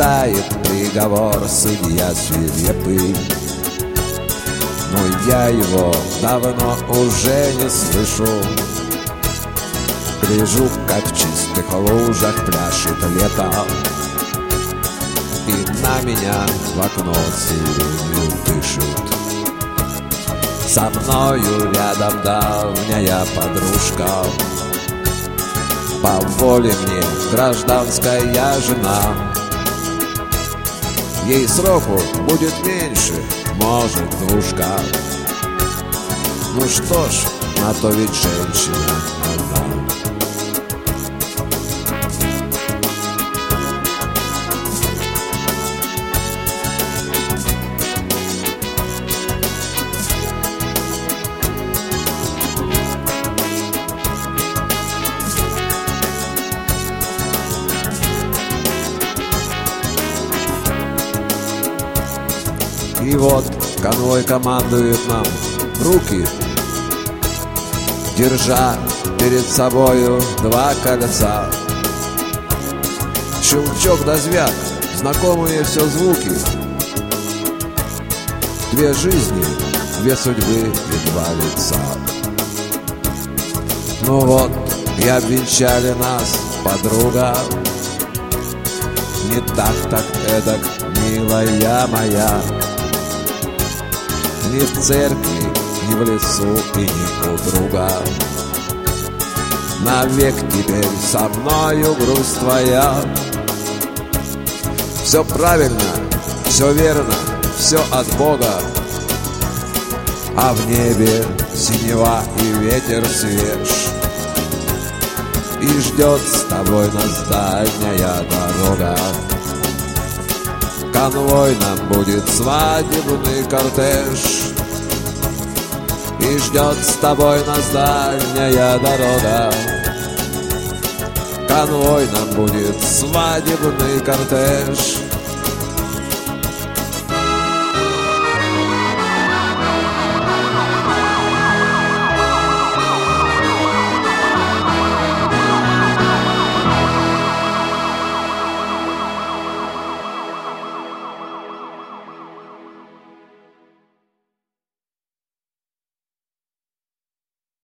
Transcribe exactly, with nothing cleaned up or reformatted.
читает приговор судья свирепый. Но я его давно уже не слышу. Гляжу, как в чистых лужах пляшет лето, и на меня в окно сиренью дышит. Со мною рядом давняя подружка, по воле мне гражданская жена. Ей сроку будет меньше, может, двушка. Ну что ж, на то ведь женщина одна. И вот конвой командует нам руки, держа перед собою два кольца. Щелчок да звяк, знакомые все звуки. Две жизни, две судьбы и два лица. Ну вот, и обвенчали нас, подруга. Не так, так эдак, милая моя. Ни в церкви, ни в лесу и ни у друга. Навек теперь со мною грусть твоя. Все правильно, все верно, все от Бога. А в небе синева и ветер свеж, и ждет с тобой нас дальняя дорога. Конвой нам будет свадебный кортеж, и ждет с тобой нас дальняя дорога. Конвой нам будет свадебный кортеж,